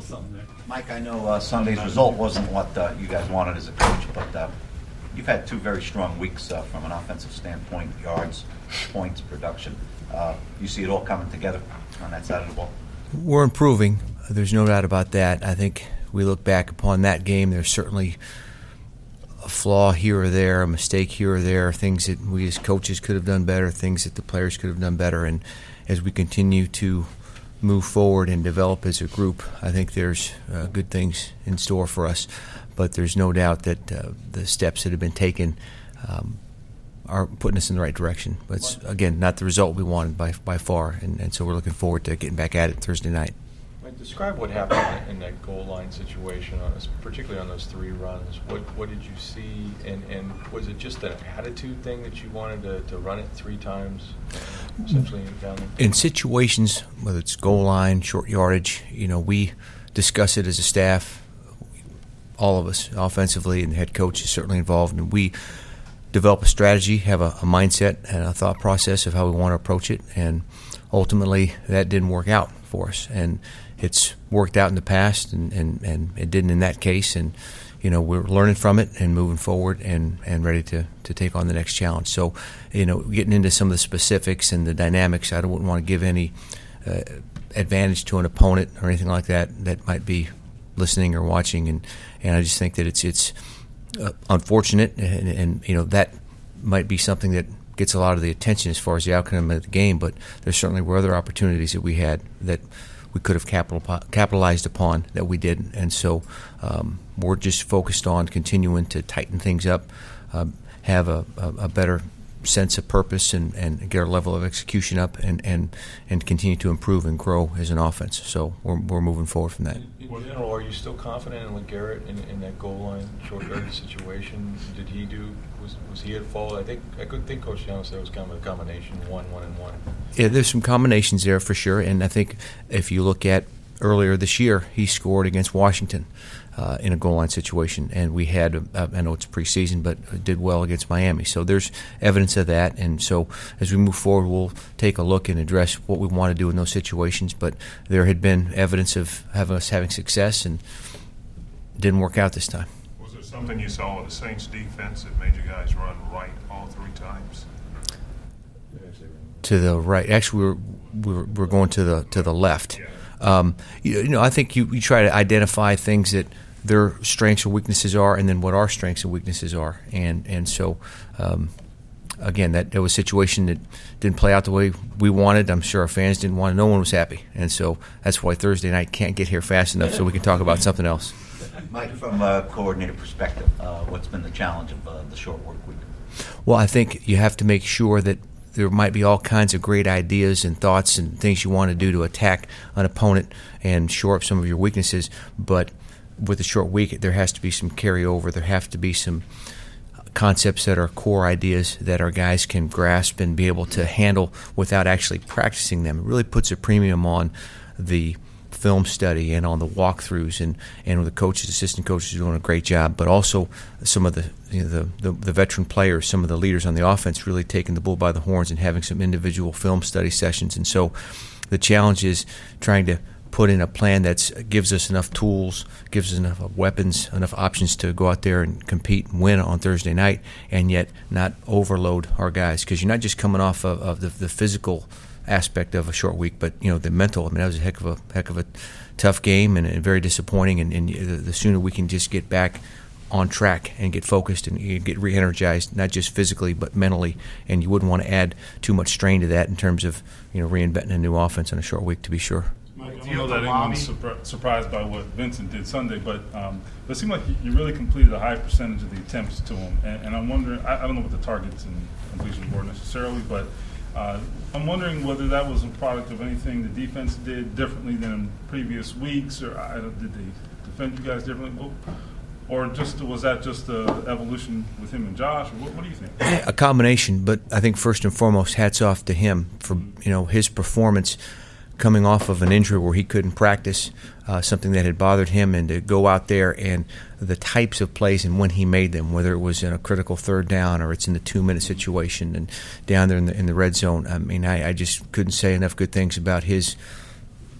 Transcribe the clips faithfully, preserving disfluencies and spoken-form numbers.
something there. Mike, I know uh, Sunday's result wasn't what uh, you guys wanted as a coach, but uh, you've had two very strong weeks uh, from an offensive standpoint, yards, points, production. Uh, you see it all coming together on that side of the ball? We're improving. There's no doubt about that. I think we look back upon that game, there's certainly a flaw here or there, a mistake here or there, things that we as coaches could have done better, things that the players could have done better. And as we continue to move forward and develop as a group, I think there's uh, good things in store for us. But there's no doubt that uh, the steps that have been taken um, are putting us in the right direction. But it's, again, not the result we wanted by by far, and, and so we're looking forward to getting back at it Thursday night. Mike, describe what happened in that goal line situation, on this, particularly on those three runs. What what did you see, and, and was it just an attitude thing that you wanted to, to run it three times, essentially down there? In situations, whether it's goal line, short yardage, you know, we discuss it as a staff, all of us, offensively, and the head coach is certainly involved, and we develop a strategy, have a, a mindset and a thought process of how we want to approach it, and ultimately that didn't work out for us. And it's worked out in the past, and, and, and it didn't in that case, and you know, we're learning from it and moving forward and, and ready to, to take on the next challenge. So, you know, getting into some of the specifics and the dynamics, I don't want to give any uh, advantage to an opponent or anything like that that might be listening or watching, and, and I just think that it's it's uh, unfortunate, and, and you know, that might be something that gets a lot of the attention as far as the outcome of the game, but there certainly were other opportunities that we had that we could have capital, capitalized upon that we didn't, and so um, we're just focused on continuing to tighten things up, um, have a, a, a better sense of purpose, and, and get our level of execution up, and, and, and continue to improve and grow as an offense. So we're, we're moving forward from that. In, in general, are you still confident in LeGarrette in, in that goal line short yardage situation? Did he do, was was he at fault? I think I could think Coach Young said it was kind of a combination, one, one, and one. Yeah, there's some combinations there for sure, and I think if you look at earlier this year, he scored against Washington uh, in a goal line situation, and we had, uh, I know it's preseason, but did well against Miami. So there's evidence of that, and so as we move forward, we'll take a look and address what we want to do in those situations. But there had been evidence of having us having success, and it didn't work out this time. Was there something you saw with the Saints defense that made you guys run right all three times? To the right. Actually, we were, we were, we were going to the to the left. Yeah. Um, you, you know, I think you, you try to identify things that their strengths or weaknesses are, and then what our strengths and weaknesses are. And and so, um, again, that, that was a situation that didn't play out the way we wanted. I'm sure our fans didn't want it. No one was happy. And so that's why Thursday night can't get here fast enough so we can talk about something else. Mike, from a coordinator perspective, uh, what's been the challenge of uh, the short work week? Well, I think you have to make sure that there might be all kinds of great ideas and thoughts and things you want to do to attack an opponent and shore up some of your weaknesses, but with a short week, there has to be some carryover. There have to be some concepts that are core ideas that our guys can grasp and be able to handle without actually practicing them. It really puts a premium on the film study and on the walkthroughs, and, and the coaches, assistant coaches are doing a great job, but also some of the, you know, the, the the veteran players, some of the leaders on the offense really taking the bull by the horns and having some individual film study sessions. And so the challenge is trying to put in a plan that gives us enough tools, gives us enough weapons, enough options to go out there and compete and win on Thursday night, and yet not overload our guys, because you're not just coming off of, of the, the physical aspect of a short week, but you know, the mental. I mean, that was a heck of a heck of a tough game, and, and very disappointing. And, and the, the sooner we can just get back on track and get focused and get re-energized, not just physically but mentally, and you wouldn't want to add too much strain to that in terms of, you know, reinventing a new offense on a short week, to be sure. Mike, I know that anyone's surpri- surprised by what Vincent did Sunday, but um, it seemed like you really completed a high percentage of the attempts to him, and, and I'm wondering, I, I don't know what the targets and completions were necessarily, but Uh, I'm wondering whether that was a product of anything the defense did differently than in previous weeks, or I don't, did they defend you guys differently, or just was that just the evolution with him and Josh? Or what, what do you think? A combination, but I think first and foremost, hats off to him for, you know, his performance coming off of an injury where he couldn't practice, uh, something that had bothered him, and to go out there and the types of plays and when he made them, whether it was in a critical third down or it's in the two-minute situation and down there in the, in the red zone. I mean, I, I just couldn't say enough good things about his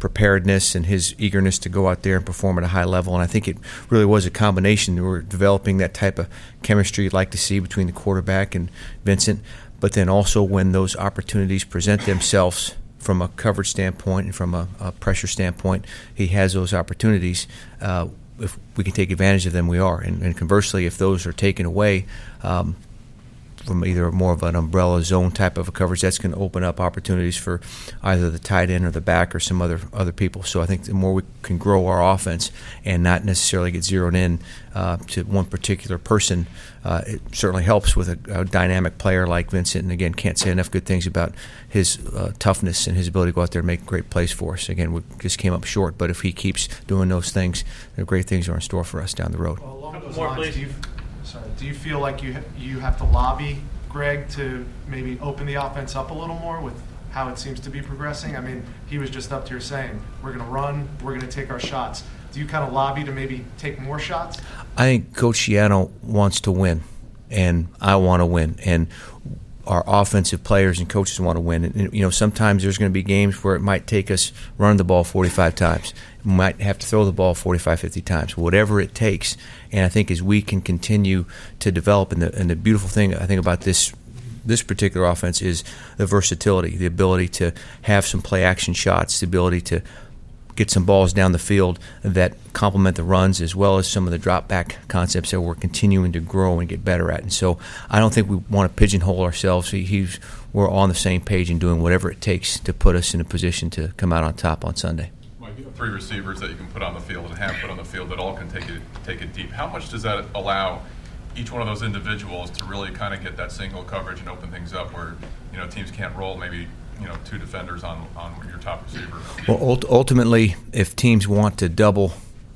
preparedness and his eagerness to go out there and perform at a high level. And I think it really was a combination. We were developing that type of chemistry you'd like to see between the quarterback and Vincent, but then also when those opportunities present themselves from a coverage standpoint and from a, a pressure standpoint, he has those opportunities. Uh, if we can take advantage of them, we are. And, and conversely, if those are taken away, um, from either more of an umbrella zone type of a coverage, that's going to open up opportunities for either the tight end or the back or some other other people. So I think the more we can grow our offense and not necessarily get zeroed in uh, to one particular person, uh, it certainly helps with a, a dynamic player like Vincent. And again, can't say enough good things about his uh, toughness and his ability to go out there and make great plays for us. Again, we just came up short, but if he keeps doing those things, there are great things are in store for us down the road. Well, along those More, lines, please. do you, sorry, do you feel like you ha- you have to lobby Greg to maybe open the offense up a little more with how it seems to be progressing? I mean, he was just up here saying, we're going to run, we're going to take our shots. Do you kind of lobby to maybe take more shots? I think Coach Shiano wants to win, and I want to win, and our offensive players and coaches want to win. And, you know, sometimes there's going to be games where it might take us running the ball forty-five times. We might have to throw the ball forty-five, fifty times, whatever it takes. And I think as we can continue to develop, and the, and the beautiful thing I think about this this particular offense is the versatility, the ability to have some play action shots, the ability to get some balls down the field that complement the runs, as well as some of the drop back concepts that we're continuing to grow and get better at. And so I don't think we want to pigeonhole ourselves. He, he's, we're on the same page and doing whatever it takes to put us in a position to come out on top on Sunday. Mike, you have three receivers that you can put on the field and have put on the field that all can take it take it deep. How much does that allow each one of those individuals to really kind of get that single coverage and open things up where, you know, teams can't roll maybe, you know, two defenders on, on your top receiver? Well, ult- ultimately, if teams want to double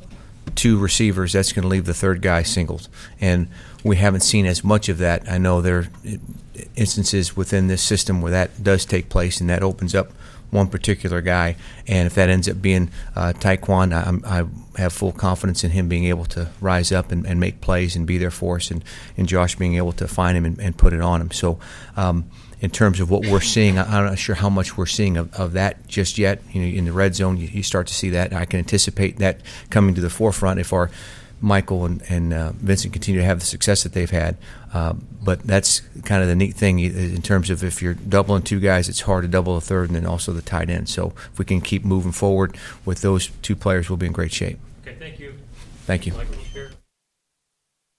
two receivers, that's going to leave the third guy singled. And we haven't seen as much of that. I know there are instances within this system where that does take place, and that opens up one particular guy. And if that ends up being uh, Taekwon, I, I have full confidence in him being able to rise up and, and make plays and be there for us, and, and Josh being able to find him and, and put it on him. So um, in terms of what we're seeing, I'm not sure how much we're seeing of, of that just yet. You know, in the red zone, you, you start to see that. I can anticipate that coming to the forefront if our Michael and, and uh, Vincent continue to have the success that they've had. Uh, but that's kind of the neat thing in terms of if you're doubling two guys, it's hard to double a third, and then also the tight end. So if we can keep moving forward with those two players, we'll be in great shape. Okay, thank you. Thank you. Michael, here.